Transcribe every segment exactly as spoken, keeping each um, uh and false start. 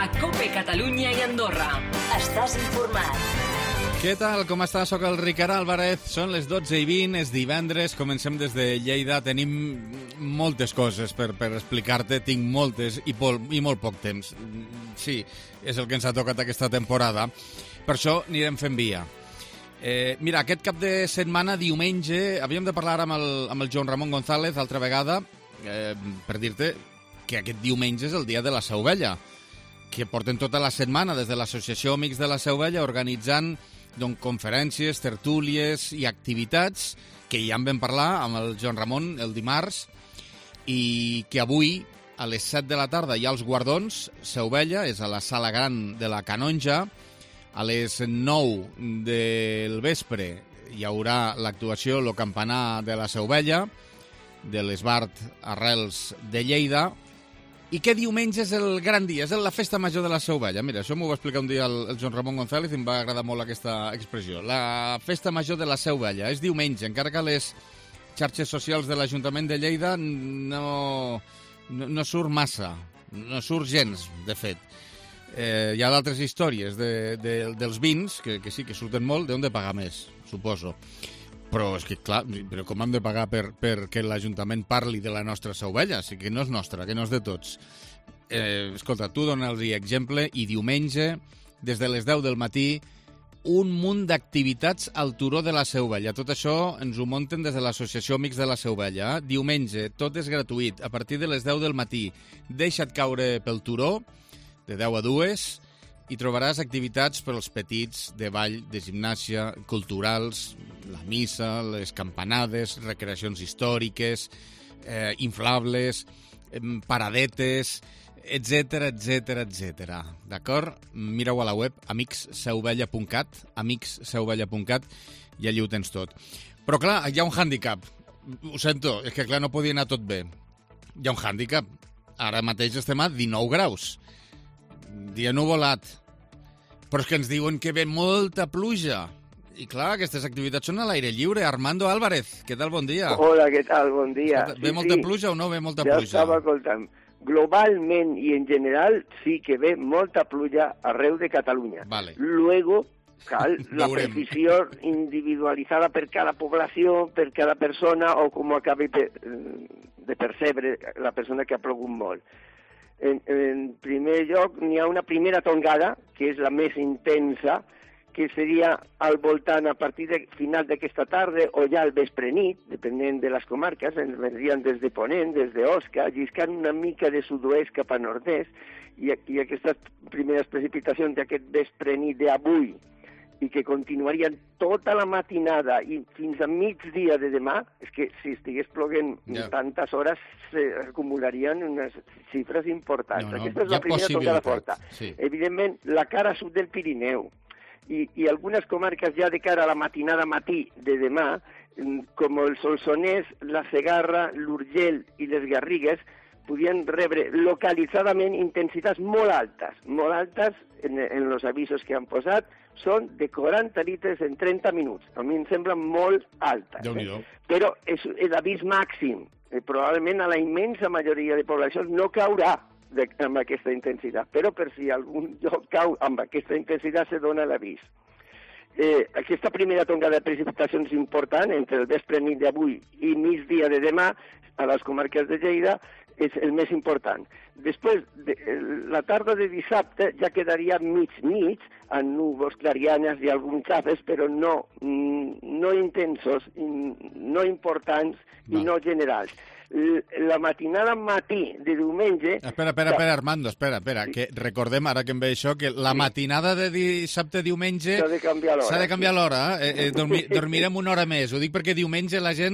COPE Catalunya i Andorra. Estàs informat. Què tal? Com està? Soc el Ricard Álvarez. Són les dotze i vint, és divendres. Comencem des de Lleida. Tenim moltes coses per, per explicar-te. Tinc moltes i, pol, i molt poc temps. Sí, és el que ens ha tocat aquesta temporada. Per això anirem fent via. Eh, mira, aquest cap de setmana, diumenge, havíem de parlar amb el, amb el Joan Ramon González altra vegada eh, per dir-te que aquest diumenge és el dia de la Seu Vella, que porten tota la setmana des de l'Associació Amics de la Seu Vella organitzant doncs, conferències, tertúlies i activitats que ja en vam parlar amb el Joan Ramon el dimarts i que avui a les set de la tarda hi ha els guardons. Seu Vella és a la sala gran de la Canonja. A les nou del vespre hi haurà l'actuació Lo Campanar de la Seu Vella, de l'Esbart Arrels de Lleida. I què diumenge és el gran dia? És la festa major de la Seu Vella. Mira, això m'ho va explicar un dia el, el Joan Ramon González i em va agradar molt aquesta expressió. La festa major de la Seu Vella és diumenge, encara que a les xarxes socials de l'Ajuntament de Lleida no, no, no surt massa, no surt gens, de fet. Eh, hi ha d'altres històries de, de, dels vins, que, que sí que surten molt, d'on de pagar més, suposo. Però és que, clar, però com hem de pagar per, perquè l'Ajuntament parli de la nostra Seu Vella? O sigui, que no és nostra, que no és de tots. Eh, escolta, tu dona-li exemple i diumenge, des de les deu del matí, un munt d'activitats al turó de la Seu Vella. Tot això ens ho munten des de l'Associació Amics de la Seu Vella. Diumenge, tot és gratuït, a partir de les deu del matí. Deixa't caure pel turó, de deu a dues, i trobaràs activitats per als petits de ball, de gimnàsia, culturals, la missa, les campanades, recreacions històriques, eh, inflables, eh, paradetes, etcètera, etcètera, etcètera. D'acord? Mira-ho a la web, amics seu vella punt cat, amics seu vella punt cat, i allí ho tens tot. Però clar, hi ha un hàndicap. Ho sento, és que clar, no podia anar tot bé. Hi ha un hàndicap. Ara mateix estem a dinou graus. Dia nuvolat. Però és que ens diuen que ve molta pluja. I clar, aquestes activitats són a l'aire lliure. Armando Álvarez, què tal? Bon dia. Hola, què tal? Bon dia. Ve sí, molta sí. pluja o no ve molta ja pluja? Ja estava escoltant. Globalment i en general sí que ve molta pluja arreu de Catalunya. Vale. Luego, cal la precisió individualitzada per cada població, per cada persona, o com acabi de percebre la persona que ha plogut molt. En, en primer lloc, n'hi ha una primera tongada, que és la més intensa, que seria al voltant a partir de final d'aquesta tarda o ja al vespre nit, depenent de les comarques, ens vendrien des de Ponent, des d'Osca, lliscant una mica de sud-oest cap a nord-est, i, i aquestes primeres precipitacions d'aquest vespre nit d'avui, i que continuarien tota la matinada i fins a migdia de demà, és que si estigués ploguent yeah. tantes hores s'acumularien unes xifres importants. No, no, Aquesta és la primera tongada forta. Sí. Evidentment, la cara sud del Pirineu i, i algunes comarques ja de cara a la matinada matí de demà, com el Solsonès, la Segarra, l'Urgell i les Garrigues, podien rebre localitzadament intensitats molt altes. Molt altes, en, en els avisos que han posat, són de quaranta litres en trenta minuts. A mi em sembla molt alta. Eh? Però és, és avís màxim. Eh, probablement a la immensa majoria de poblacions no caurà de, amb aquesta intensitat. Però per si algun lloc cau amb aquesta intensitat se dona l'avís. Eh, aquesta primera tongada de precipitacions important entre el vespre nit d'avui i migdia de demà a les comarques de Lleida és el més important. Després, de, la tarda de dissabte ja quedaria mig-mig, amb núvols, clarianes i alguns xafes, però no, no intensos, no importants i no generals. La matinada matí de diumenge... Espera, espera, espera, Armando, espera, espera, sí. que recordem, ara que em ve això, que la sí. matinada de dissabte-diumenge s'ha de canviar l'hora. S'ha de canviar l'hora, eh? eh dormi, dormirem una hora més. Ho dic perquè diumenge la gent...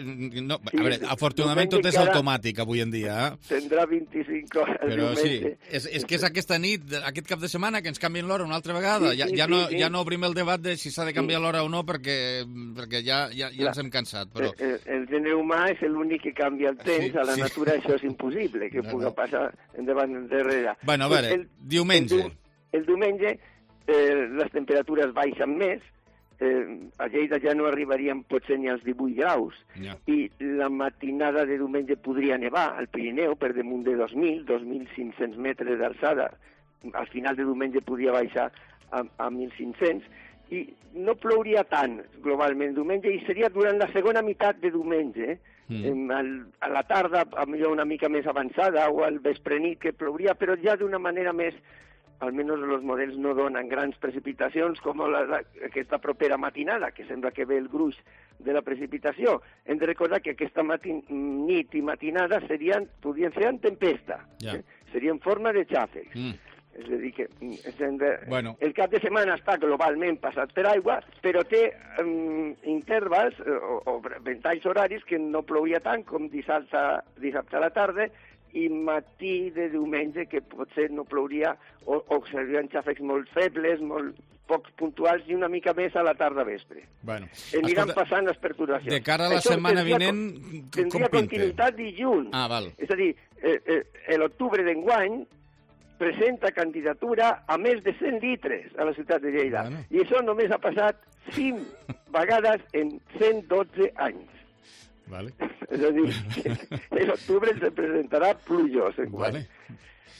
No, a veure, afortunadament tot és automàtic avui en dia. Eh? Tindrà vint-i-cinc hores Però diumenge. sí, és, és que és aquesta nit, aquest cap de setmana, que ens canvien l'hora una altra vegada. Sí, sí, ja, ja, no, sí, sí. ja no obrim el debat de si s'ha de canviar sí. l'hora o no, perquè, perquè ja, ja, ja ens hem cansat. Però... El, el gènere humà és l'únic que canvia el temps, sí, a la sí. natura això és impossible, que no, pugui no. passar endavant enrere. Bueno, a veure, el, diumenge. El, el diumenge eh, les temperatures baixen més, eh, a Lleida ja no arribaríem potser ni als divuit graus, ja. i la matinada de diumenge podria nevar al Pirineu per damunt de dos mil, dos mil cinc-cents metres d'alçada, al final de diumenge podia baixar a, a mil cinc-cents, i no plouria tant globalment diumenge, i seria durant la segona meitat de diumenge, mm. al, a la tarda, a millor una mica més avançada, o al vespre nit que plouria, però ja d'una manera més, almenys els models no donen grans precipitacions com la, la, aquesta propera matinada, que sembla que ve el gruix de la precipitació. Hem de recordar que aquesta matin, nit i matinada serien, podrien ser en tempesta, yeah. eh? Seria en forma de xàfecs. Mm. És a dir, que de... bueno. El cap de setmana està globalment passat per aigua, però té um, intervals o, o ventalls horaris que no plouia tant com dissabte, dissabte a la tarda, i matí de diumenge que potser no plouria o, o serien xàfecs molt febles, molt poc puntuals, i una mica més a la tarda vespre. Bueno, aniran escolta, passant les perturbacions. De cara a la Això setmana tindria, vinent, com tindria continuïtat dilluns. Ah, val. És a dir, eh, eh, l'octubre d'enguany presenta candidatura a més de cent litres a la ciutat de Lleida. Bueno. I això només ha passat cinc vegades en cent dotze anys. Vale. És a dir, que l'octubre se presentarà plujós enguany. Vale.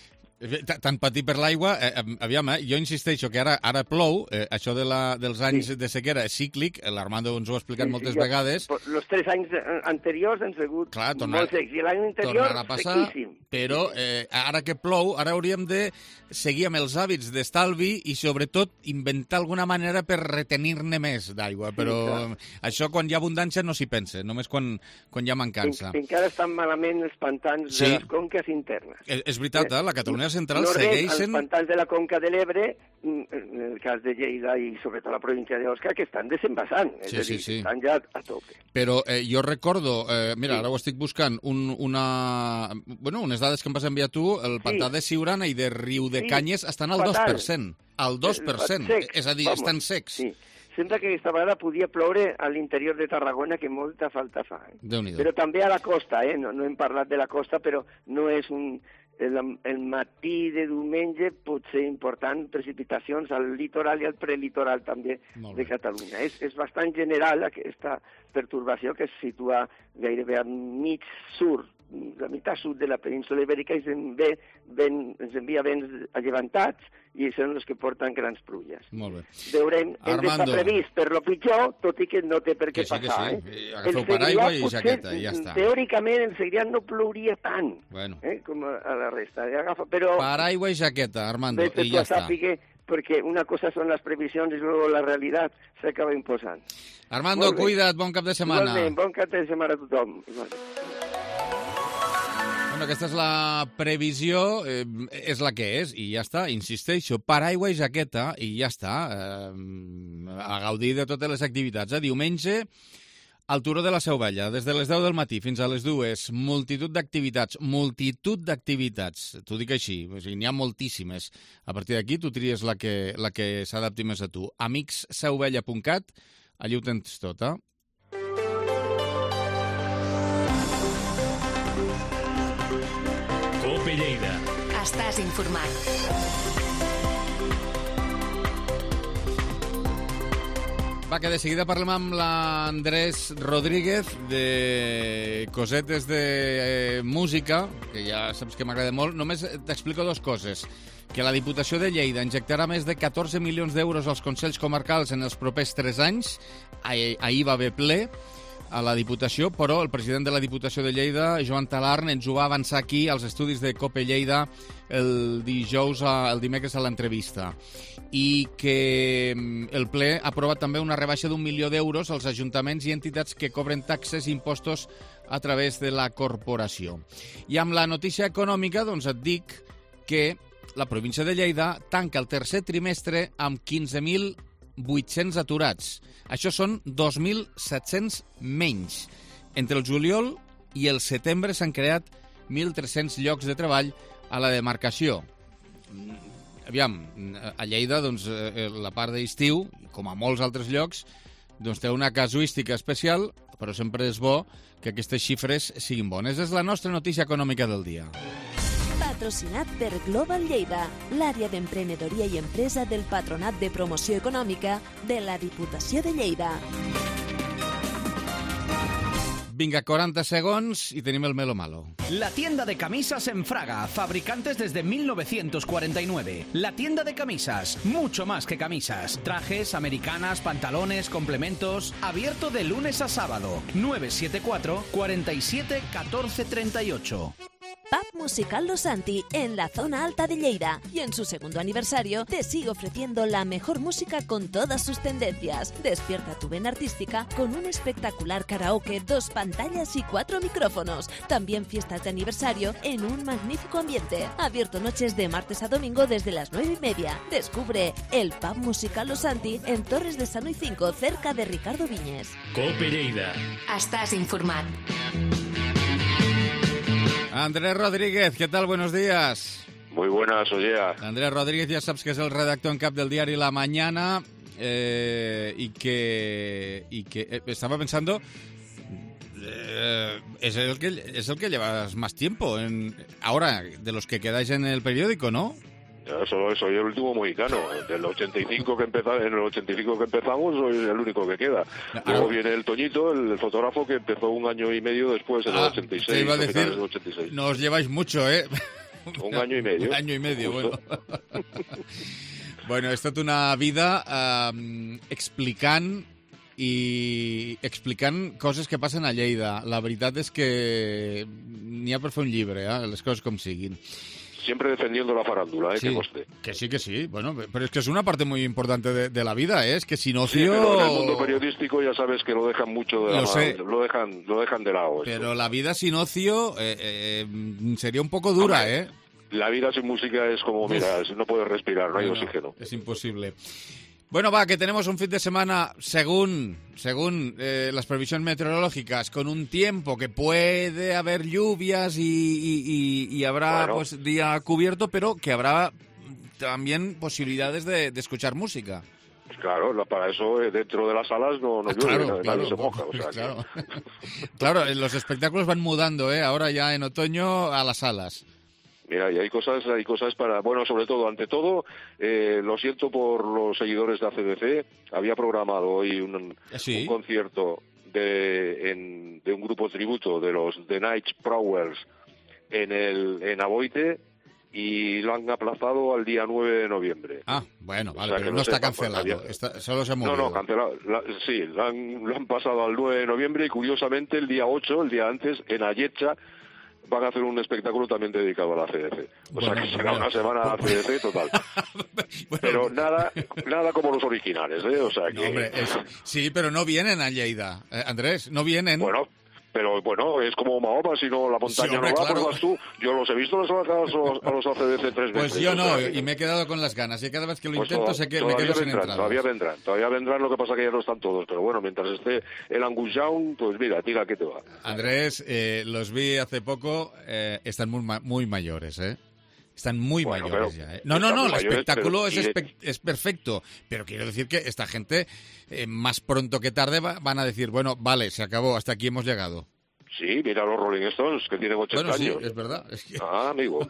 Tant patir per l'aigua, eh, aviam, eh, jo insisteixo que ara ara plou, eh, això de la, dels anys sí. de sequera és cíclic, l'Armando ens ho ha explicat sí, moltes sí, vegades. Els tres anys anteriors han sigut Clar, tornar, molt secs, i l'any anterior passar, sequíssim. Però eh, ara que plou, ara hauríem de seguir amb els hàbits d'estalvi i sobretot inventar alguna manera per retenir-ne més d'aigua, però sí, això quan hi ha abundància no s'hi pensa, només quan, quan hi ha mancança. En, encara estan malament els pantans sí. de les conques internes. És, és veritat, eh? La Catalunya Central no segueixen... Els pantans de la Conca de l'Ebre, en el cas de Lleida i sobretot la província d'Osca, que estan desembassant, és sí, a dir, sí, sí. estan ja a tope. Però eh, jo recordo, eh, mira, sí. ara ho estic buscant, un, una, bueno, unes dades que em vas enviar tu, el pantà sí. de Siurana i de Riu de sí. Canyes estan al Fatal. dos per cent. Al dos per cent, secs, és a dir, vamos. Estan secs. Sí. Sembla que aquesta vegada podia ploure a l'interior de Tarragona, que molta falta fa. Eh? Però també a la costa, eh? no, no hem parlat de la costa, però no és un... El, el matí de diumenge pot ser important precipitacions al litoral i al prelitoral també de Catalunya. És, és bastant general aquesta pertorbació que es situa gairebé a mig sud, la meitat sud de la península ibèrica, i ens, ve, ben, ens envia vents allevantats i són els que porten grans pluges. Molt bé. Veurem, hem d'estar previst per lo pitjor, tot i que no té per què sí, passar. Que sí. eh? Agafeu paraigua i jaqueta i ja està. Teòricament el Segrià no plouria tant bueno. eh, com a la resta. Agafa, però... Paraigua i jaqueta, Armando, i ja està. Sàpiga, perquè una cosa són les previsions i luego la realitat s'acaba imposant. Armando, cuida't, bon cap de setmana. Igualment, bon cap de setmana a tothom. Igualment. Bueno, aquesta és la previsió, eh, és la que és, i ja està, insisteixo, paraigua i jaqueta, i ja està, eh, a gaudir de totes les activitats. Eh? Diumenge, al Turó de la Seu Vella, des de les deu del matí fins a les dues, multitud d'activitats, multitud d'activitats, t'ho dic així, o sigui, n'hi ha moltíssimes. A partir d'aquí tu tries la que, la que s'adapti més a tu. amics seu vella punt cat, allí ho tens tot, eh? Cope Lleida. Estàs informat. Va, que de seguida parlem amb l'Andrés Rodríguez de cosetes de eh, música, que ja saps que m'agrada molt. Només t'explico dues coses. Que la Diputació de Lleida injectarà més de catorze milions d'euros als Consells Comarcals en els propers tres anys. Ahir, ahir va haver ple a la Diputació, però el president de la Diputació de Lleida, Joan Talarn, ens ho va avançar aquí als estudis de Cope Lleida el dijous, a, el dimecres a l'entrevista. I que el ple ha aprovat també una rebaixa d'un milió d'euros als ajuntaments i entitats que cobren taxes i impostos a través de la corporació. I amb la notícia econòmica, doncs et dic que la província de Lleida tanca el tercer trimestre amb quinze mil vuit-cents aturats. Això són dos mil set-cents menys. Entre el juliol i el setembre s'han creat mil tres-cents llocs de treball a la demarcació. Aviam, a Lleida, doncs, la part d'estiu, com a molts altres llocs, doncs té una casuística especial, però sempre és bo que aquestes xifres siguin bones. És la nostra notícia econòmica del dia. Patrocinat per Global Lleida, l'àrea d'emprenedoria i empresa del Patronat de Promoció Econòmica de la Diputació de Lleida. Vinga, quaranta segons y tenim el melo malo. La tienda de camisas en Fraga, fabricantes desde mil novecientos cuarenta y nueve. La tienda de camisas, mucho más que camisas. Trajes, americanas, pantalones, complementos. Abierto de lunes a sábado. nueve siete cuatro, cuarenta y siete, catorce treinta y ocho. Pub Musical Los Santi, en la zona alta de Lleida. Y en su segundo aniversario te sigue ofreciendo la mejor música con todas sus tendencias. Despierta tu vena artística con un espectacular karaoke, dos pantallas y cuatro micrófonos. También fiestas de aniversario en un magnífico ambiente. Abierto noches de martes a domingo desde las nueve y media. Descubre el Pub Musical Los Santi en Torres de Sano y cinco, cerca de Ricardo Viñes. Cope Lleida. Estàs informat. Andrés Rodríguez, ¿qué tal? Buenos días. Muy buenas, oye. Andrés Rodríguez, ya sabes que es el redactor en cap del diario La Mañana eh, y que, y que eh, estaba pensando, eh, es, el que, es el que llevas más tiempo en, ahora, de los que quedáis en el periódico, ¿no? Ya, solo soy el último mohicano. Del ochenta y cinco que empeza, en el ochenta y cinco que empezamos, soy el único que queda. Luego ah, viene el Toñito, el fotógrafo, que empezó un año y medio después, en ah, el ochenta y seis. Te iba a decir, del ochenta y seis. No os lleváis mucho, ¿eh? Un año y medio. Un año y medio, justo. Bueno. Bueno, és tota una vida eh, explicant i explicant coses que passen a Lleida. La veritat és que n'hi ha per fer un llibre, eh? Les coses com siguin. Siempre defendiendo la farándula, ¿eh? Sí, que coste. Que sí, que sí. Bueno, pero es que es una parte muy importante de, de la vida, ¿eh? Es que sin ocio... Sí, pero en el mundo periodístico ya sabes que lo dejan mucho de la mano, lo dejan, lo dejan de lado. Pero esto. La vida sin ocio eh, eh, sería un poco dura, Hombre, ¿eh? La vida sin música es como, mira, no puedes respirar, no hay bueno, oxígeno. Es imposible. Bueno, va, que tenemos un fin de semana, según, según eh, las previsiones meteorológicas, con un tiempo que puede haber lluvias y, y, y, y habrá bueno. pues día cubierto, pero que habrá también posibilidades de, de escuchar música. Claro, para eso dentro de las salas no, no llueve, claro, nadie claro, se moja. O sea, claro. Que... claro, los espectáculos van mudando, ¿eh? Ahora ya en otoño a las salas. Mira, y hay cosas, hay cosas para, bueno, sobre todo, ante todo, eh, lo siento por los seguidores de A C D C, había programado hoy un, ¿Sí? un concierto de, en, de un grupo tributo de los The Night Prowlers en el en Aboite y lo han aplazado al día nueve de noviembre. Ah, bueno, vale, o sea, pero no, no está cancelado, había... está, solo se ha movido. No, no, cancelado, la, sí, lo han, lo han pasado al nueve de noviembre y curiosamente el día ocho, el día antes, en Ayetcha, van a hacer un espectáculo también dedicado a la A C D C. O bueno, sea que será bueno, una semana a C D C total. bueno, pero nada nada como los originales, ¿eh? O sea que... No, hombre, es... Sí, pero no vienen a Lleida, eh, Andrés, no vienen. Bueno, pero bueno, es como Mahoma, si no la montaña sí, hombre, no va, claro. Pues vas tú. Yo los he visto los, a, los, a los A C D C tres veces. Pues yo no, o sea, y me he quedado con las ganas. Y cada vez que lo pues intento, to- sé que me quedo vendrán, sin entradas. Todavía vendrán, todavía vendrán, lo que pasa que ya no están todos. Pero bueno, mientras esté el Angus Young, pues mira, tira que te va. Andrés, eh, los vi hace poco, eh, están muy, muy mayores, ¿eh? Están muy bueno, mayores ya, ¿eh? No, no, no, el mayores, espectáculo es, espe- es perfecto, pero quiero decir que esta gente, eh, más pronto que tarde, va, van a decir, bueno, vale, se acabó, hasta aquí hemos llegado. Sí, mira los Rolling Stones, que tienen ochenta bueno, años. Sí, es verdad. Es que... Ah, amigo.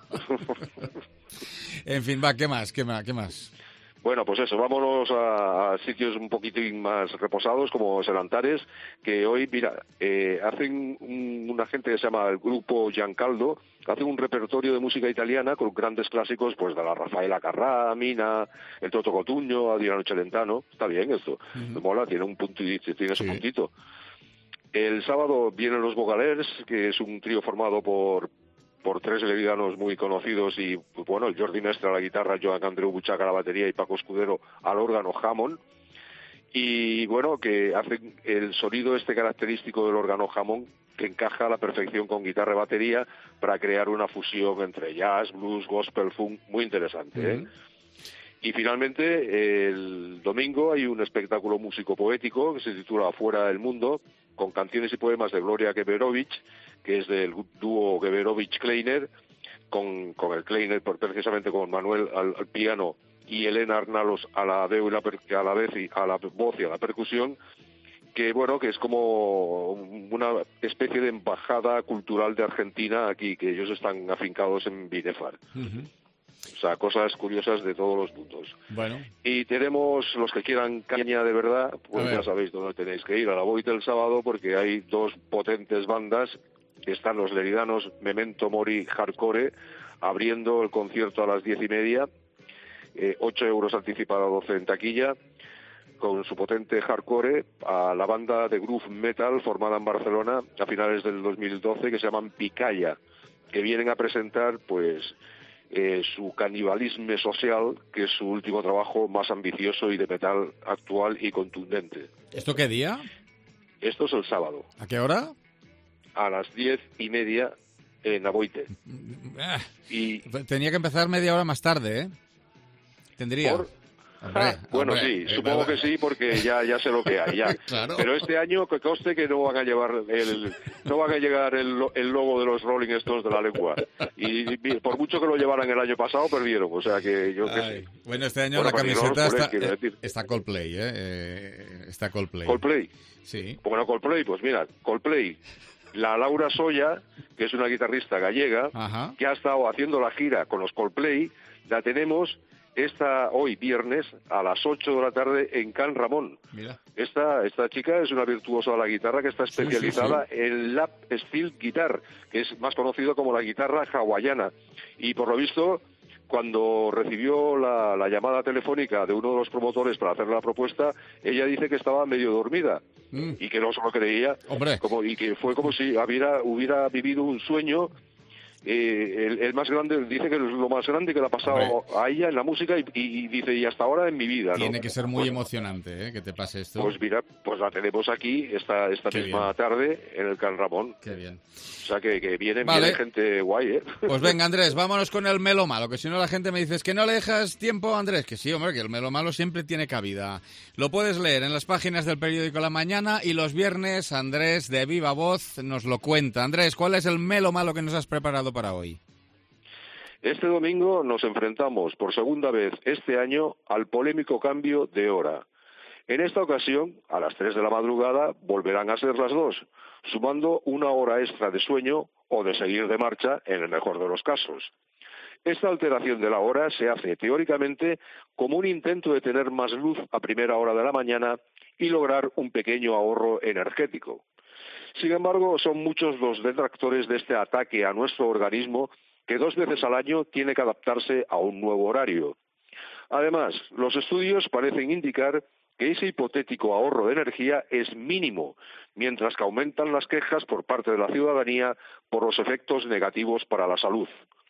En fin, va, ¿qué más? ¿Qué más? ¿Qué más? Bueno, pues eso, vámonos a, a sitios un poquitín más reposados, como Selantares, que hoy, mira, eh, hacen un, una gente que se llama el grupo Giancaldo, hacen un repertorio de música italiana con grandes clásicos, pues de la Rafaela Carrà, Mina, el Toto Cotugno, Adriano Celentano. Está bien esto, uh-huh. Me mola, tiene un punto, tiene su sí. puntito. El sábado vienen los Vogalers, que es un trío formado por por tres levidanos muy conocidos y, bueno, el Jordi Mestre a la guitarra, Joan Andreu Buchaca a la batería y Paco Escudero al órgano Hammond. Y, bueno, que hacen el sonido este característico del órgano Hammond que encaja a la perfección con guitarra y batería para crear una fusión entre jazz, blues, gospel, funk, muy interesante, ¿eh? Uh-huh. Y finalmente, el domingo hay un espectáculo músico-poético que se titula Afuera del Mundo, con canciones y poemas de Gloria Geberovich, que es del dúo Geberovich-Kleiner, con, con el Kleiner, precisamente con Manuel al, al piano y Elena Arnalos a la, veo y la per, a la vez y a la voz y a la percusión, que bueno, que es como una especie de embajada cultural de Argentina aquí, que ellos están afincados en Binefar. Uh-huh. O sea, cosas curiosas de todos los mundos. Bueno. Y tenemos, los que quieran caña de verdad, pues ya sabéis dónde tenéis que ir, a la Boite el sábado, porque hay dos potentes bandas. Están los leridanos Memento Mori Hardcore, abriendo el concierto a las diez y media, eh, ocho euros anticipada, doce en taquilla, con su potente hardcore, a la banda de groove metal formada en Barcelona a finales del dos mil doce, que se llaman Picaya, que vienen a presentar pues eh, su Canibalisme Social, que es su último trabajo más ambicioso y de metal actual y contundente. ¿Esto qué día? Esto es el sábado. ¿A qué hora? A las diez y media en Aboite. Y tenía que empezar media hora más tarde, ¿eh? Tendría. Por... Hombre, ah, bueno, hombre, sí, eh, supongo eh, que sí, porque ya ya sé lo que hay, ya. Claro. Pero este año que conste que no van a llevar el no van a llegar el, el logo de los Rolling Stones de la lengua. Y, y por mucho que lo llevaran el año pasado, perdieron, o sea que yo qué sé. Bueno, este año Bueno, la camiseta está, culés, eh, está Coldplay, ¿eh? eh está Coldplay. Coldplay. Sí. Bueno, Coldplay, pues mira, Coldplay. La Laura Soya, que es una guitarrista gallega, Ajá. que ha estado haciendo la gira con los Coldplay, la tenemos esta hoy viernes a las ocho de la tarde en Can Ramón. Mira. Esta esta chica es una virtuosa de la guitarra que está especializada sí, sí, sí. en lap steel guitar, que es más conocido como la guitarra hawaiana. Y por lo visto, cuando recibió la, la llamada telefónica de uno de los promotores para hacer la propuesta, ella dice que estaba medio dormida mm. y que no se lo creía. Hombre. Como, y que fue como si hubiera, hubiera vivido un sueño. Eh, el, el más grande, dice que es lo más grande que le ha pasado Hombre. a ella en la música y, y, y dice, y hasta ahora en mi vida. Tiene ¿no? que ser muy bueno, emocionante, ¿eh? Que te pase esto. Pues mira, pues la tenemos aquí esta esta Qué misma bien. tarde en el Can Ramón. Qué bien. O sea que, que viene, vale. viene gente guay, ¿eh? Pues venga, Andrés, vámonos con el melo malo, que si no la gente me dice, es que no le dejas tiempo, Andrés, que sí, hombre, que el melo malo siempre tiene cabida. Lo puedes leer en las páginas del periódico La Mañana y los viernes Andrés de viva voz nos lo cuenta. Andrés, ¿cuál es el melo malo que nos has preparado para hoy? Este domingo nos enfrentamos por segunda vez este año al polémico cambio de hora. En esta ocasión, a las tres de la madrugada, volverán a ser las dos, sumando una hora extra de sueño o de seguir de marcha en el mejor de los casos. Esta alteración de la hora se hace teóricamente como un intento de tener más luz a primera hora de la mañana y lograr un pequeño ahorro energético. Sin embargo, son muchos los detractores de este ataque a nuestro organismo que dos veces al año tiene que adaptarse a un nuevo horario. Además, los estudios parecen indicar que ese hipotético ahorro de energía es mínimo, mientras que aumentan las quejas por parte de la ciudadanía por los efectos negativos para la salud.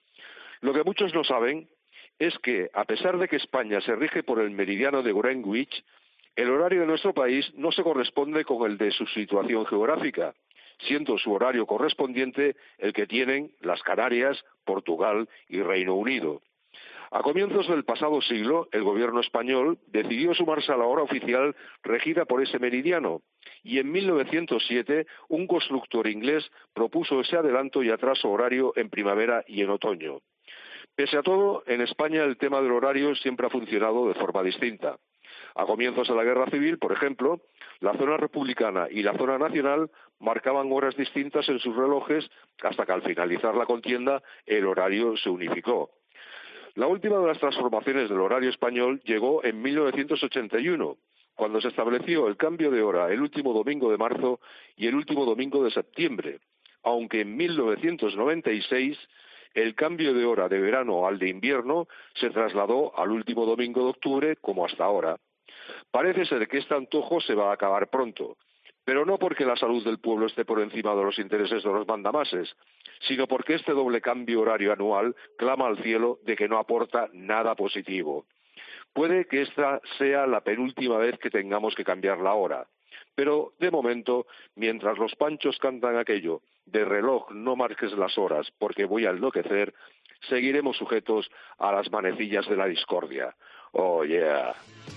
Lo que muchos no saben es que, a pesar de que España se rige por el meridiano de Greenwich, el horario de nuestro país no se corresponde con el de su situación geográfica, siendo su horario correspondiente el que tienen las Canarias, Portugal y Reino Unido. A comienzos del pasado siglo, el gobierno español decidió sumarse a la hora oficial regida por ese meridiano, y en mil novecientos siete un constructor inglés propuso ese adelanto y atraso horario en primavera y en otoño. Pese a todo, en España el tema del horario siempre ha funcionado de forma distinta. A comienzos de la Guerra Civil, por ejemplo, la zona republicana y la zona nacional marcaban horas distintas en sus relojes hasta que al finalizar la contienda el horario se unificó. La última de las transformaciones del horario español llegó en mil novecientos ochenta y uno, cuando se estableció el cambio de hora el último domingo de marzo y el último domingo de septiembre, aunque en mil novecientos noventa y seis el cambio de hora de verano al de invierno se trasladó al último domingo de octubre como hasta ahora. Parece ser que este antojo se va a acabar pronto, pero no porque la salud del pueblo esté por encima de los intereses de los mandamases, sino porque este doble cambio horario anual clama al cielo de que no aporta nada positivo. Puede que esta sea la penúltima vez que tengamos que cambiar la hora, pero de momento, mientras los panchos cantan aquello de reloj no marques las horas porque voy a enloquecer, seguiremos sujetos a las manecillas de la discordia. Oh, yeah.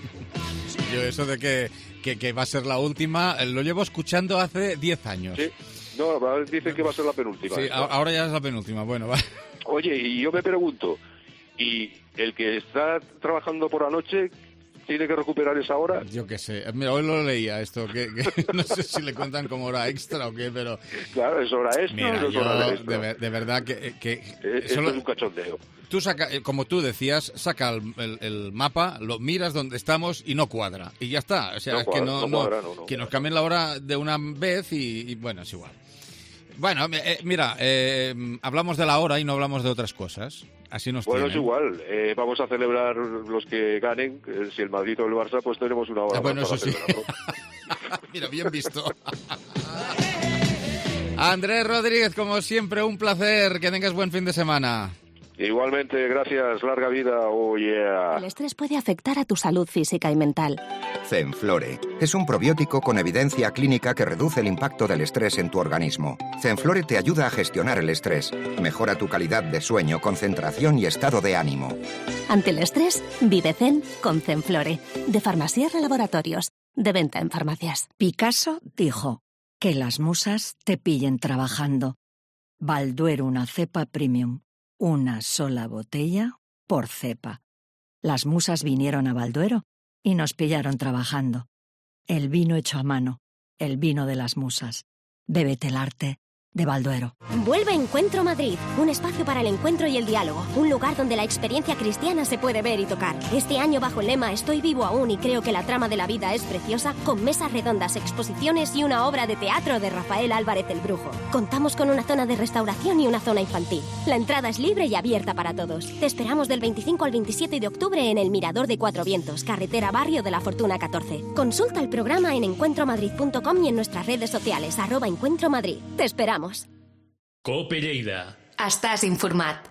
Yo eso de que, que, que va a ser la última, lo llevo escuchando hace diez años. Sí, no, dicen que va a ser la penúltima. Sí, ¿no? Ahora ya es la penúltima, bueno, va. Oye, y yo me pregunto, ¿y el que está trabajando por la noche, tiene que recuperar esa hora. Yo qué sé. Mira, hoy lo leía esto, que, que no sé si le cuentan como hora extra o qué, pero... Claro, es hora extra. Mira, no es yo hora de, extra. ver- de verdad que... que Eh, Esto solo- es un cachondeo. Tú saca, eh, como tú decías, saca el, el- el mapa, lo miras donde estamos y no cuadra. Y ya está. O sea, No es cuadra, que no, no no- cuadra, no, no que nos cuadra. cambien la hora de una vez y, y bueno, es igual. Bueno, eh, mira, eh, hablamos de la hora y no hablamos de otras cosas. Así nos Bueno, es tienen. igual. Eh, vamos a celebrar los que ganen. Eh, si el Madrid o el Barça, pues tenemos una hora Ah, bueno, más para eso sí. celebrarlo. Mira, bien visto. Andrés Rodríguez, como siempre, un placer. Que tengas buen fin de semana. Igualmente, gracias. Larga vida. Oh, yeah. El estrés puede afectar a tu salud física y mental. Zenflore es un probiótico con evidencia clínica que reduce el impacto del estrés en tu organismo. Zenflore te ayuda a gestionar el estrés, mejora tu calidad de sueño, concentración y estado de ánimo. Ante el estrés, vive Zen con Zenflore. De Farmasierra Laboratorios. De venta en farmacias. Picasso dijo que las musas te pillen trabajando. Balduero, una cepa premium. Una sola botella por cepa. Las musas vinieron a Balduero y nos pillaron trabajando. El vino hecho a mano, el vino de las musas. Bébete el arte de Balduero. Vuelve Encuentro Madrid, un espacio para el encuentro y el diálogo, un lugar donde la experiencia cristiana se puede ver y tocar. Este año bajo el lema Estoy vivo aún y creo que la trama de la vida es preciosa, con mesas redondas, exposiciones y una obra de teatro de Rafael Álvarez el Brujo. Contamos con una zona de restauración y una zona infantil. La entrada es libre y abierta para todos. Te esperamos del veinticinco al veintisiete de octubre en el Mirador de Cuatro Vientos, carretera Barrio de la Fortuna catorce. Consulta el programa en encuentro madrid punto com y en nuestras redes sociales, arroba Encuentro Madrid. Te esperamos. Cope Lleida. Estàs informat.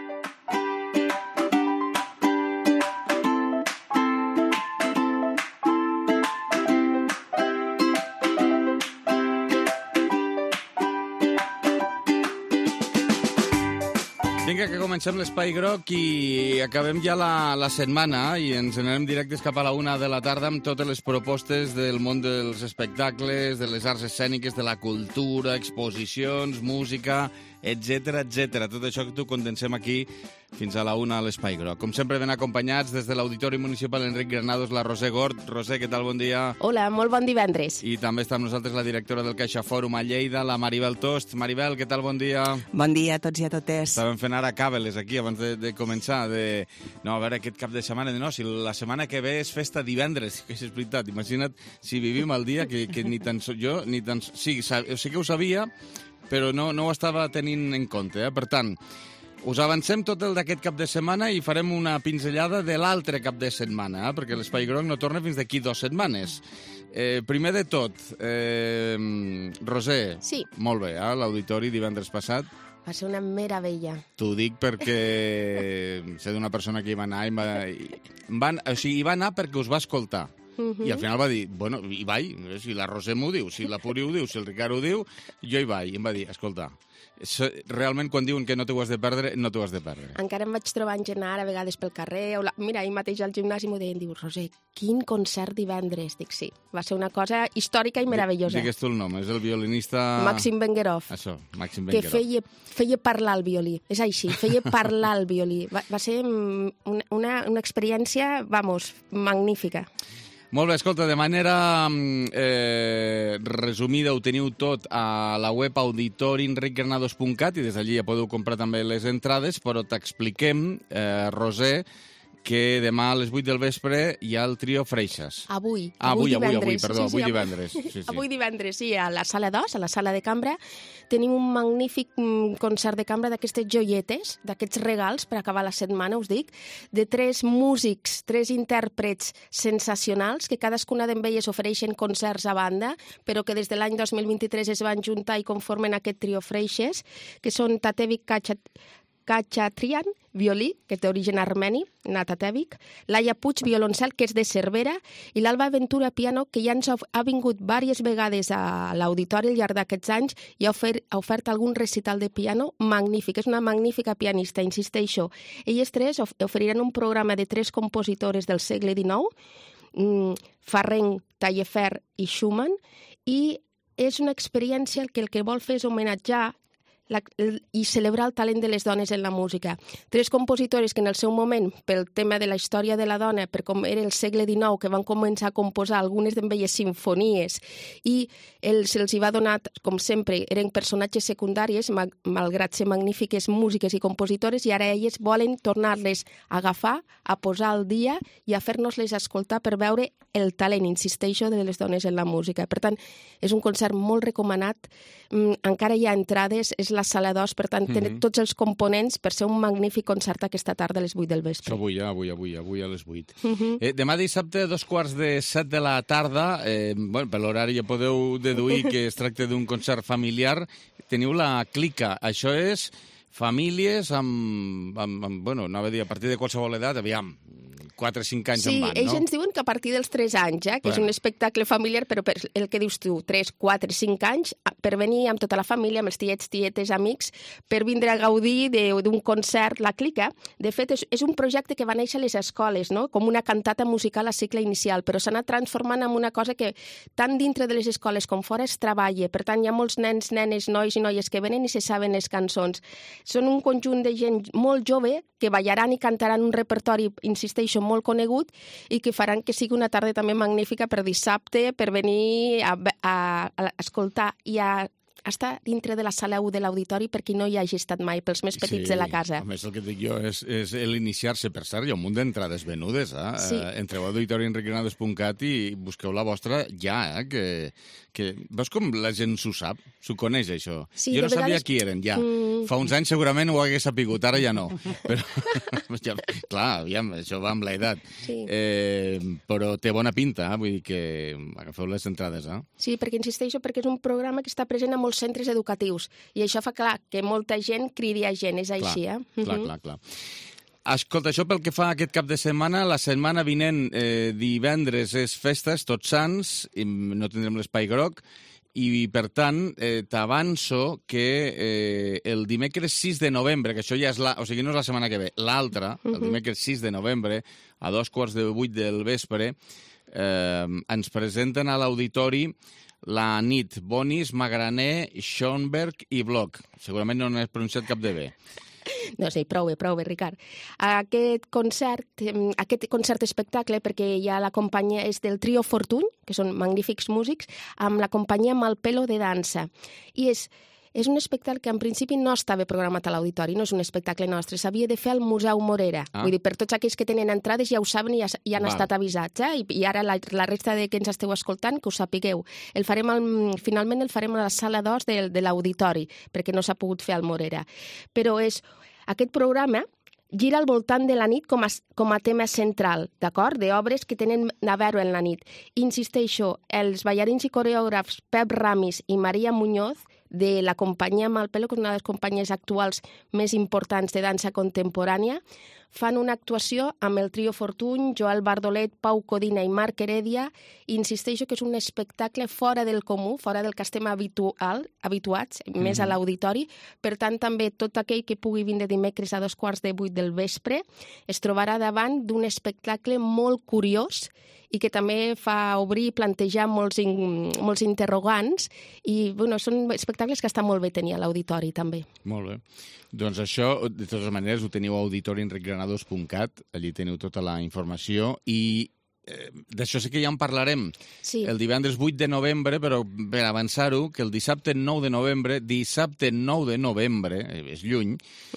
Vinga, que comencem l'Espai Groc i acabem ja la, la setmana i ens anem directes cap a la una de la tarda amb totes les propostes del món dels espectacles, de les arts escèniques, de la cultura, exposicions, música, etcètera, etcètera. Tot això que t'ho condensem aquí fins a la una a l'Espai Groc. Com sempre, ben acompanyats des de l'Auditori Municipal Enric Granados, la Roser Gort. Roser, què tal? Bon dia. Hola, molt bon divendres. I també està amb nosaltres la directora del Caixa Fòrum a Lleida, la Maribel Tost. Maribel, què tal? Bon dia. Bon dia a tots i a totes. Estàvem fent ara càbeles aquí abans de, de començar. De... No, a veure, aquest cap de setmana... No, si la setmana que ve és festa divendres, que és veritat. Imagina't si vivim el dia que, que ni tan so... jo ni tan... Sí, sí que ho sabia, però no, no ho estava tenint en compte. Eh? Per tant, us avancem tot el d'aquest cap de setmana i farem una pinzellada de l'altre cap de setmana, eh? perquè l'Espai Groc no torna fins d'aquí dues setmanes. Eh, primer de tot, eh, Roser, sí. Molt bé, eh? L'auditori divendres passat. Va ser una meravella. T'ho dic perquè sé d'una persona que hi va anar i va, i van, o sigui, hi va anar perquè us va escoltar. Uh-huh. I al final va dir, bueno, hi vaig, si la Roser m'ho diu, si la Puri ho diu, si el Ricard ho diu, jo hi vaig. I em va dir, escolta, realment quan diuen que no t'ho has de perdre, no t'ho has de perdre. Encara em vaig trobar en gent a vegades pel carrer, o la... mira, ahir mateix al gimnàs m'ho deien, diu, Roser, quin concert divendres? Dic, sí, va ser una cosa històrica i meravellosa. Digues tu el nom, és el violinista... Màxim Benguerov. Això, Màxim Benguerov. Que feia, feia parlar el violí, és així, feia parlar el violí. Va, va ser una, una, una experiència, vamos, magnífica. Molt bé, escolta, de manera eh, resumida ho teniu tot a la web auditori enric granados punt cat i des d'allí ja podeu comprar també les entrades, però t'expliquem, eh, Roser, que demà a les vuit del vespre hi ha el trio Freixas. Avui. Ah, avui, avui, divendres. avui, perdó, sí, sí, avui divendres. Sí, sí. Avui divendres, sí, a la sala dos, a la sala de cambra, tenim un magnífic concert de cambra d'aquestes joietes, d'aquests regals per acabar la setmana, us dic, de tres músics, tres intèrprets sensacionals, que cadascuna d'elles ofereixen concerts a banda, però que des de l'any dos mil vint-i-tres es van juntar i conformen aquest trio Freixas, que són Tatevik Kachatrian, violí, que és d'origen armeni, Natatevik, Laia Puig, violoncel, que és de Cervera, i l'Alba Ventura, piano, que ja ens ha vingut diverses vegades a l'auditori al llarg d'aquests anys i ha ofert, ha ofert algun recital de piano magnífic. És una magnífica pianista, insisteixo. Elles tres oferiran un programa de tres compositores del segle dinou, Farrenc, Taillefer i Schumann, i és una experiència que el que vol fer és homenatjar la, el, i celebrar el talent de les dones en la música. Tres compositores que en el seu moment, pel tema de la història de la dona, per com era el segle dinou, que van començar a composar algunes d'elles sinfonies, i el, se'ls hi va donar, com sempre, eren personatges secundaris, ma, malgrat ser magnífiques músiques i compositores, i ara elles volen tornar-les a agafar, a posar al dia i a fer-nos-les escoltar per veure el talent, insisteixo, de les dones en la música. Per tant, és un concert molt recomanat. Mm, encara hi ha entrades, és la sala dos, per tant, mm-hmm. té tots els components per ser un magnífic concert aquesta tarda a les vuit del vespre. Això avui, avui, avui, avui a les vuit. Mm-hmm. eh, demà dissabte, dos quarts de set de la tarda, eh, bueno, per l'horari ja podeu deduir que es tracta d'un concert familiar. Teniu la Clica. Això és famílies amb, amb, amb bueno, anava a dir, a partir de qualsevol edat, aviam, quatre o cinc anys sí, en van, no? Sí, ells ens diuen que a partir dels tres anys, eh, que bueno. és un espectacle familiar, però per el que dius tu, tres, quatre, cinc anys, per venir amb tota la família, amb els tiets, tietes, amics, per vindre a gaudir d'un concert, la Clica. De fet, és, és un projecte que va néixer a les escoles, no? Com una cantata musical a cicle inicial, però s'ha anat transformant en una cosa que tant dintre de les escoles com fora es treballa. Per tant, hi ha molts nens, nenes, nois i noies que venen i se saben les cançons. Són un conjunt de gent molt jove que ballaran i cantaran un repertori, insisteixo, molt conegut i que faran que sigui una tarda també magnífica per dissabte, per venir a, a, a escoltar i a estar dintre de la sala u de l'auditori per qui no hi hagi estat mai, pels més petits sí, de la casa. A més, el que dic jo és, és l'iniciar-se. Per cert, hi ha un munt d'entrades venudes. Eh? Sí. Uh, entreu a auditori enric granados punt cat i busqueu la vostra ja, eh? que, que... Veus com la gent s'ho sap? S'ho coneix, això? Sí, jo no vegades... sabia qui eren, ja. Mm. Fa uns anys segurament ho hagués sapigut, ara ja no. Però, ja, clar, aviam, això va amb l'edat. Sí. Eh, però té bona pinta, eh? Vull dir que agafeu les entrades. Eh? Sí, perquè insisteixo, perquè és un programa que està present a molts centres educatius i això fa clar que molta gent cridi a gent, és així, clar, eh? Clar, clar, clar. Escolta, això pel que fa a aquest cap de setmana, la setmana vinent, eh, divendres, és festes, Tots Sants, i no tindrem l'espai groc, i per tant eh, t'avanço que eh, el dimecres sis de novembre, que això ja és la... O sigui, no és la setmana que ve, l'altra, uh-huh. el dimecres sis de novembre, a dos quarts de vuit del vespre, eh, ens presenten a l'auditori la nit Bonis, Magraner, Schoenberg i Bloch. Segurament no n'he pronunciat cap de bé. No, sí, prou bé, prou bé, Ricard. Aquest concert, aquest concert espectacle, perquè ja la companyia és del Trio Fortuny, que són magnífics músics, amb la companyia Malpelo de dansa. I és... És un espectacle que en principi no estava programat a l'auditori, no és un espectacle nostre, s'havia de fer al Museu Morera. Ah. Vull dir, per tots aquells que tenen entrades ja ho saben i ja, ja han Val. estat avisats, eh? I, i ara la, la resta de que ens esteu escoltant, que ho sapigueu. El farem al, finalment el farem a la sala dos de, de l'auditori, perquè no s'ha pogut fer al Morera. Però és aquest programa gira al voltant de la nit com a, com a tema central, d'acord? D'obres que tenen a veure en la nit. Insisteixo, els ballarins i coreògrafs Pep Ramis i Maria Muñoz de la companyia Malpelo, que és una de les companyies actuals més importants de dansa contemporània, fan una actuació amb el Trio Fortuny, Joel Bardolet, Pau Codina i Marc Heredia, i insisteixo que és un espectacle fora del comú, fora del que estem habitual, habituats, mm-hmm. més a l'auditori. Per tant, també tot aquell que pugui vindre dimecres a dos quarts de vuit del vespre es trobarà davant d'un espectacle molt curiós i que també fa obrir i plantejar molts, in, molts interrogants i bueno, són espectacles que està molt bé tenir a l'auditori també. Molt bé. Doncs això, de totes maneres, ho teniu a auditori enric granados punt cat, allí teniu tota la informació i eh, d'això sí que ja en parlarem sí. el divendres vuit de novembre, però per avançar-ho, que el dissabte nou de novembre, dissabte nou de novembre, és lluny,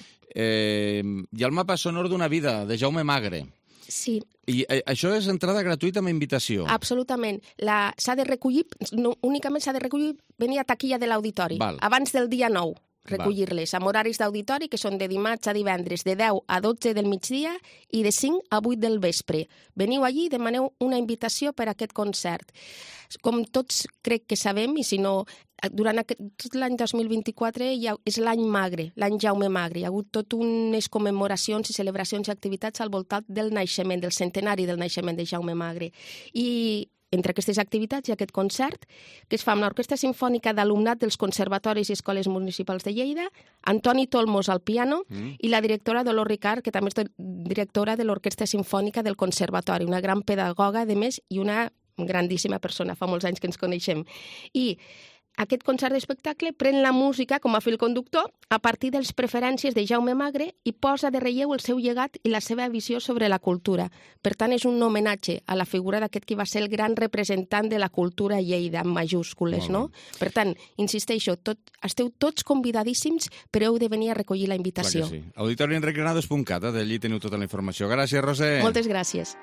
eh, hi ha el mapa sonor d'una vida, de Jaume Magre. Sí. I això és entrada gratuïta amb invitació? Absolutament. S'ha de recollir, no, únicament s'ha de recollir venir a taquilla de l'auditori, abans del dia nou. Recollir-les amb horaris d'auditori que són de dimarts a divendres de deu a dotze del migdia i de cinc a vuit del vespre. Veniu allí i demaneu una invitació per a aquest concert. Com tots crec que sabem, i si no, durant aquest, tot l'any dos mil vint-i-quatre ha, és l'any Magre, l'any Jaume Magre. Hi ha hagut tot unes commemoracions i celebracions i activitats al voltant del naixement, del centenari del naixement de Jaume Magre. I entre aquestes activitats hi ha aquest concert que es fa amb l'Orquestra Simfònica d'Alumnat dels Conservatoris i Escoles Municipals de Lleida, Antoni Tolmos al piano mm. i la directora Dolors Ricard, que també és directora de l'Orquestra Simfònica del Conservatori, una gran pedagoga, de més, i una grandíssima persona, fa molts anys que ens coneixem. I aquest concert d'espectacle pren la música com a fil conductor a partir de les preferències de Jaume Magre i posa de relleu el seu llegat i la seva visió sobre la cultura. Per tant, és un homenatge a la figura d'aquest qui va ser el gran representant de la cultura a Lleida, amb majúscules, no? Per tant, insisteixo, tot, esteu tots convidadíssims, però heu de venir a recollir la invitació. Clar que sí. Auditori enric granados punt cat, d'allí teniu tota la informació. Gràcies, Roser. Moltes gràcies.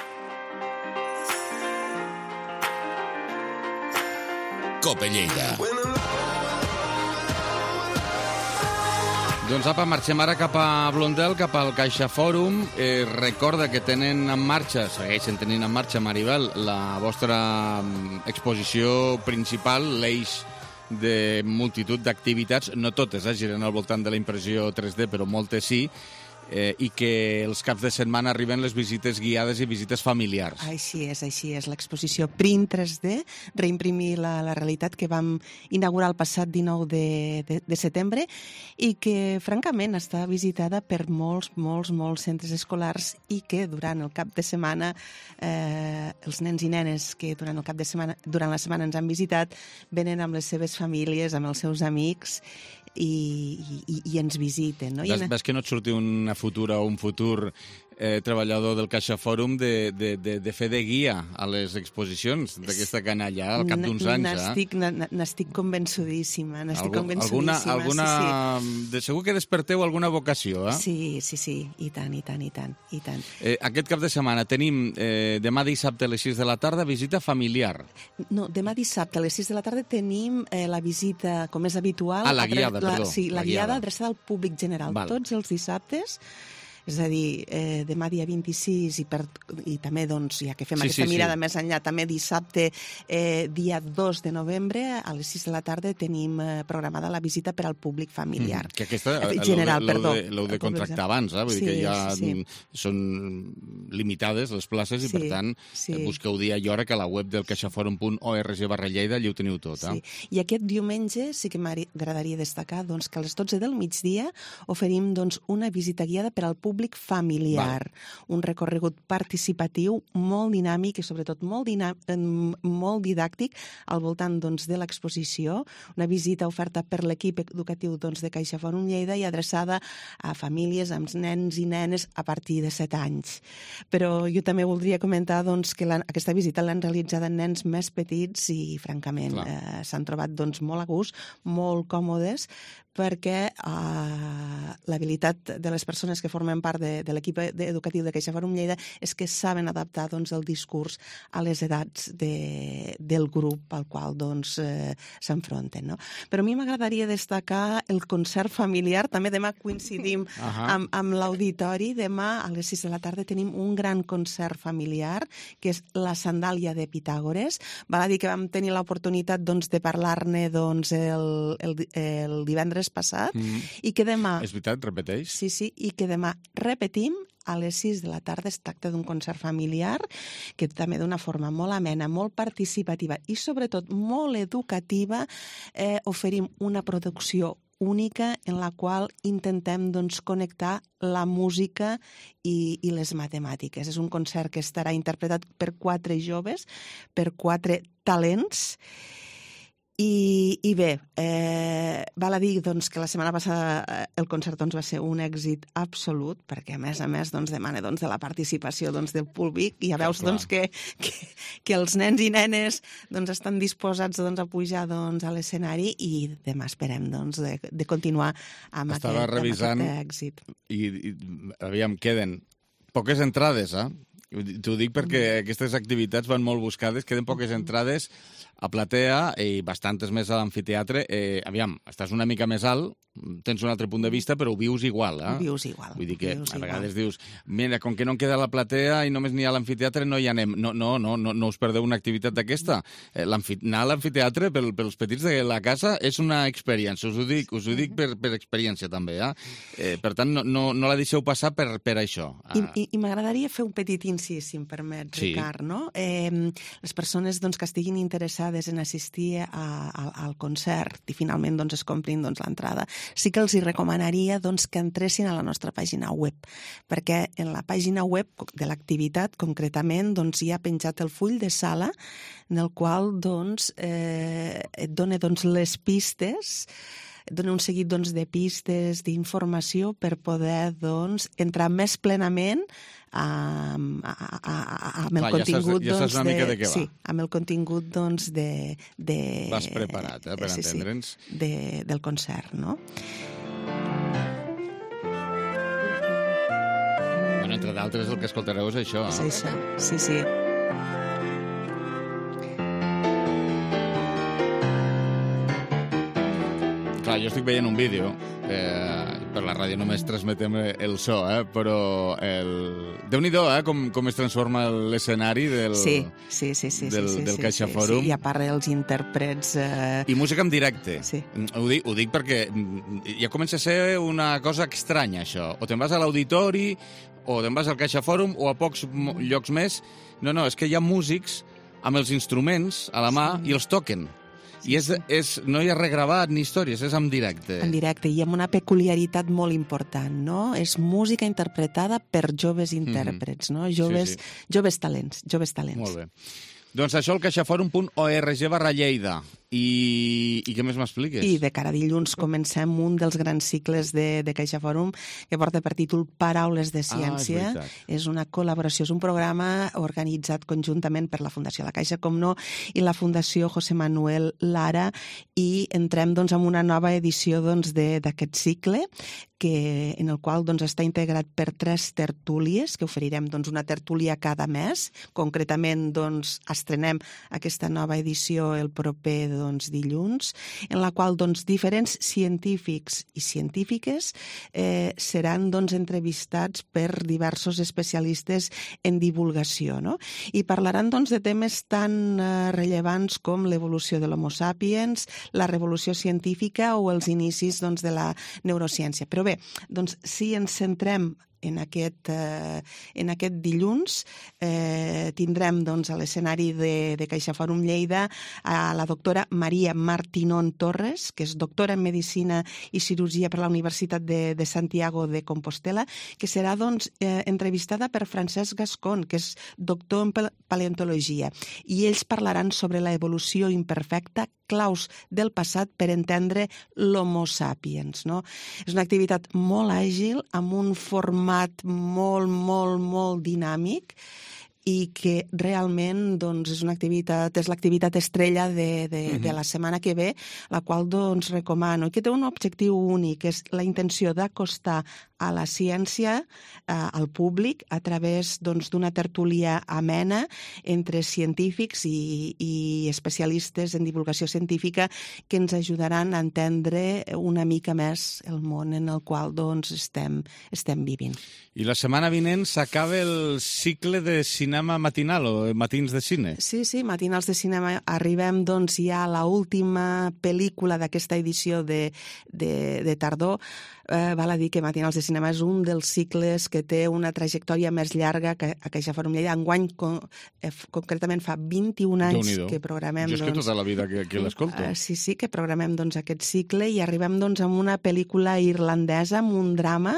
Cope Lleida. Doncs apa, marxem ara cap a Blondel, cap al Caixa Fòrum. Eh, recorda que tenen en marxa, segueixen tenint en marxa, Maribel, la vostra exposició principal, l'eix de multitud d'activitats, no totes eh, giren al voltant de la impressió tres D, però moltes sí, eh, i que els caps de setmana arriben les visites guiades i visites familiars. Així és, així és. L'exposició Print tres D, reimprimir la, la realitat, que vam inaugurar el passat dinou de, de, de setembre i que, francament, està visitada per molts, molts, molts centres escolars i que durant el cap de setmana, eh, els nens i nenes que durant el cap de setmana, durant la setmana ens han visitat, venen amb les seves famílies, amb els seus amics, i, i, i ens visiten. No? Ves, I en... ves que no et surti una futura o un futur eh, treballador del Caixa Fòrum de, de, de, de fer de guia a les exposicions d'aquesta canalla al cap d'uns anys. N'estic, eh? N'estic convençudíssima. N'estic Algun, convençudíssima. Alguna, alguna, sí, sí. De segur que desperteu alguna vocació, eh? Sí, sí, sí. I tant, i tant, i tant. I tant. Eh, aquest cap de setmana tenim eh, demà dissabte a les sis de la tarda visita familiar. No, demà dissabte a les sis de la tarda tenim eh, la visita, com és habitual... Ah, la guiada, la, perdó. Sí, la, la guiada, guiada adreçada al públic general. Val. Tots els dissabtes, és a dir, eh, demà dia vint-i-sis i, per, i també, doncs, ja que fem Sí, aquesta sí, mirada sí. més enllà, també dissabte, eh, dia dos de novembre, a les sis de la tarda tenim eh, programada la visita per al públic familiar. Mm, que aquesta Eh, general, l'heu perdó. de, l'heu de contractar abans, eh? Vull Sí, dir que ja sí, sí. són limitades les places i, Sí, per tant, sí. eh, busqueu dia i hora que a la web del caixaforum punt org barra Lleida allí ho teniu tot. Eh? Sí. I aquest diumenge sí que m'agradaria destacar doncs, que a les dotze del migdia oferim doncs, una visita guiada per al públic familiar. Val. Un recorregut participatiu molt dinàmic i sobretot molt, dinàm molt didàctic al voltant doncs, de l'exposició. Una visita oferta per l'equip educatiu doncs, de Caixa Fòrum Lleida i adreçada a famílies amb nens i nenes a partir de set anys. Però jo també voldria comentar doncs, que la, aquesta visita l'han realitzada nens més petits i, francament, eh, s'han trobat doncs, molt a gust, molt còmodes, perquè eh, l'habilitat de les persones que formen part de, de l'equip educatiu de Caixa Fòrum Lleida és que saben adaptar doncs, el discurs a les edats de, del grup al qual doncs, eh, s'enfronten. No? Però a mi m'agradaria destacar el concert familiar. També demà coincidim uh -huh. amb, amb l'auditori. Demà a les sis de la tarda tenim un gran concert familiar, que és La Sandàlia de Pitàgores. Val a dir que vam tenir l'oportunitat doncs, de parlar-ne doncs, el, el, el divendres passat, mm -hmm. i que demà... És veritat, repeteix? Sí, sí, i que demà repetim a les sis de la tarda. Es tracta d'un concert familiar que també d'una forma molt amena, molt participativa i sobretot molt educativa eh, oferim una producció única en la qual intentem doncs, connectar la música i, i les matemàtiques. És un concert que estarà interpretat per quatre joves, per quatre talents. I, i bé, eh, val a dir doncs, que la setmana passada el concert doncs, va ser un èxit absolut, perquè a més a més doncs, demana doncs, de la participació doncs, del públic, i ja veus doncs, que, que, que els nens i nenes doncs, estan disposats doncs, a pujar doncs, a l'escenari, i demà esperem doncs, de, de continuar amb Estava aquest, revisant amb aquest èxit. I, i aviam, queden poques entrades, eh? T'ho dic perquè aquestes activitats van molt buscades, queden poques entrades a platea i bastantes més a l'amfiteatre. Eh, aviam, estàs una mica més alt, tens un altre punt de vista, però ho vius igual, eh? Ho vius igual. Vull dir que vius a vegades igual. dius, mira, com que no en queda la platea i només n'hi ha l'amfiteatre, no hi anem. No, no, no, no, no us perdeu una activitat d'aquesta. Eh, anar a l'amfiteatre pel, pels petits de la casa és una experiència, us ho dic, us ho dic per, per experiència també, eh? eh per tant, no, no, no la deixeu passar per, per això. I, i, i m'agradaria fer un petit incís, si em permet, sí. Ricard, no? Eh, les persones doncs, que estiguin interessades interessades en assistir a, a, al concert i finalment doncs, es comprin doncs, l'entrada, sí que els hi recomanaria doncs, que entressin a la nostra pàgina web, perquè en la pàgina web de l'activitat, concretament, doncs, hi ha penjat el full de sala en el qual doncs, eh, et dona doncs, les pistes, et dona un seguit doncs, de pistes, d'informació per poder doncs, entrar més plenament amb, a, a, a, amb el Clar, contingut ja saps, ja saps doncs, una mica de, de què va. sí, amb el contingut doncs, de, de, Vas preparat, eh, per sí, entendre'ns. Sí, de, del concert, no? Bueno, entre d'altres, el que escoltareu és això. És això, sí, sí. Clar, jo estic veient un vídeo, eh, per la ràdio només transmetem el so, eh, però el... Déu-n'hi-do, eh, com, com es transforma l'escenari del, sí, sí, sí, sí, del, sí, del sí, Caixa sí, Fòrum. Sí, i a part els intèrprets... Eh... I música en directe. Sí. Ho dic, ho dic perquè ja comença a ser una cosa estranya, això. O te'n vas a l'auditori, o te'n vas al Caixa Fòrum, o a pocs llocs més. No, no, és que hi ha músics amb els instruments a la mà sí. i els toquen. I és, és, no hi ha regravat ni històries, és en directe. En directe, i amb una peculiaritat molt important, no? És música interpretada per joves intèrprets, no? Joves, sí, sí. joves talents, joves talents. Molt bé. Doncs això, el caixaforum punt org barra Lleida. I, I què més m'expliques? I de cara a dilluns comencem un dels grans cicles de, de Caixa Fòrum que porta per títol Paraules de Ciència. Ah, és, és una col·laboració, és un programa organitzat conjuntament per la Fundació La Caixa, com no, i la Fundació José Manuel Lara, i entrem doncs, en una nova edició doncs, d'aquest cicle, que, en el qual doncs, està integrat per tres tertúlies, que oferirem doncs, una tertúlia cada mes. Concretament doncs, estrenem aquesta nova edició el proper doncs, dilluns, en la qual doncs, diferents científics i científiques eh, seran doncs, entrevistats per diversos especialistes en divulgació, no? I parlaran doncs, de temes tan eh, rellevants com l'evolució de l'Homo sapiens, la revolució científica o els inicis doncs, de la neurociència. Però bé, doncs, si ens centrem en aquest, eh, en aquest dilluns eh, tindrem doncs, a l'escenari de, de Caixa Fòrum Lleida a la doctora Maria Martinón Torres, que és doctora en Medicina i Cirurgia per la Universitat de, de Santiago de Compostela, que serà doncs, eh, entrevistada per Francesc Gascón, que és doctor en paleontologia, i ells parlaran sobre la evolució imperfecta, claus del passat per entendre l'Homo sapiens. No? És una activitat molt àgil, amb un format molt, molt, molt dinàmic, i que realment doncs, és una activitat, és l'activitat estrella de, de, uh-huh. de la setmana que ve, la qual doncs, recomano, i que té un objectiu únic, és la intenció d'acostar a la ciència, eh, al públic, a través doncs, d'una tertúlia amena entre científics i, i especialistes en divulgació científica que ens ajudaran a entendre una mica més el món en el qual doncs, estem, estem vivint. I la setmana vinent s'acaba el cicle de cinema matinal o matins de cine. Sí, sí, matinals de cinema. Arribem doncs, ja a l'última pel·lícula d'aquesta edició de, de, de tardor. Eh, val a dir que Matinals de Cinema és un dels cicles que té una trajectòria més llarga que a Caixa Fòrum Lleida. Enguany, con, eh, concretament, fa vint-i-un anys que programem... Jo és que doncs, tota la vida que, que l'escolto. Uh, sí, sí, que programem doncs, aquest cicle i arribem doncs, amb una pel·lícula irlandesa, amb un drama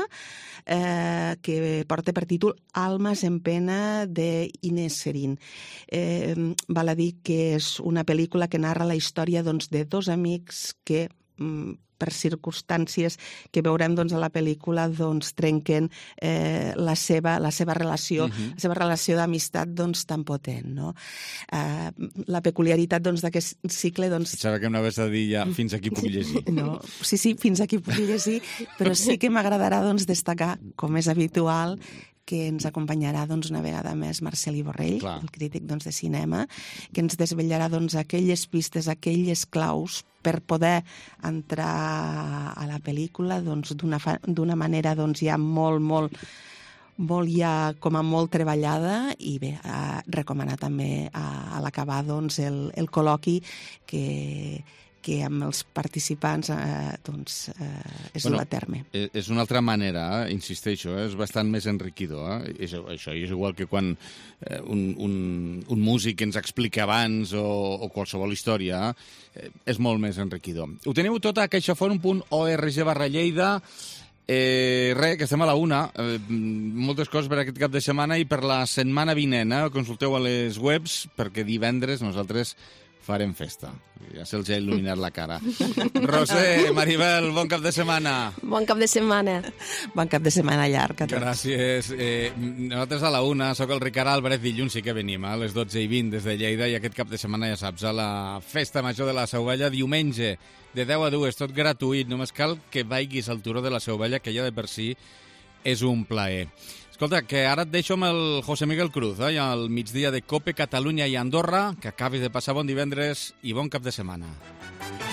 eh, que porta per títol Almas en pena d'Inés Serín. Eh, val a dir que és una pel·lícula que narra la història doncs, de dos amics que... Mm, per circumstàncies que veurem doncs, a la pel·lícula, doncs, trenquen eh, la, seva, la seva relació, uh-huh. la seva relació d'amistat doncs, tan potent. No? Eh, la peculiaritat doncs, d'aquest cicle... Doncs... Pensava que m'anaves a dir ja fins aquí puc llegir. No, sí, sí, fins aquí puc llegir, però sí que m'agradarà doncs, destacar, com és habitual, que ens acompanyarà doncs, una vegada més Marcel·lí Borrell, Clar. el crític doncs, de cinema, que ens desvetllarà doncs, aquelles pistes, aquelles claus per poder entrar a la pel·lícula doncs, d'una manera doncs, ja molt, molt, molt ja com a molt treballada i bé, a recomanar també a, a l'acabar doncs, el, el col·loqui que, que amb els participants eh, doncs, eh, es bueno, du a terme. És una altra manera, eh? Insisteixo, eh? És bastant més enriquidor. Eh? És, això és igual que quan eh, un, un, un músic ens explica abans o, o qualsevol història, eh? És molt més enriquidor. Ho teniu tot a caixaforum punt org barra Lleida. Eh, res, que estem a la una. Eh, moltes coses per aquest cap de setmana i per la setmana vinent. Eh? Consulteu a les webs perquè divendres nosaltres farem festa. Ja se'ls ha il·luminat la cara. Roser, Maribel, bon cap de setmana. Bon cap de setmana. Bon cap de setmana llarg a tots. Gràcies. Eh, nosaltres a la una, soc el Ricard Álvarez, dilluns sí que venim, a les dotze i vint des de Lleida, i aquest cap de setmana, ja saps, a la Festa Major de la Seu Vella, diumenge, de deu a dues, tot gratuït. Només cal que vagis al turó de la Seu Vella, que ja de per si és un plaer. Escolta, que ara et deixo amb el José Miguel Cruz, eh, al migdia de Cope, Catalunya i Andorra, que acabis de passar bon divendres i bon cap de setmana.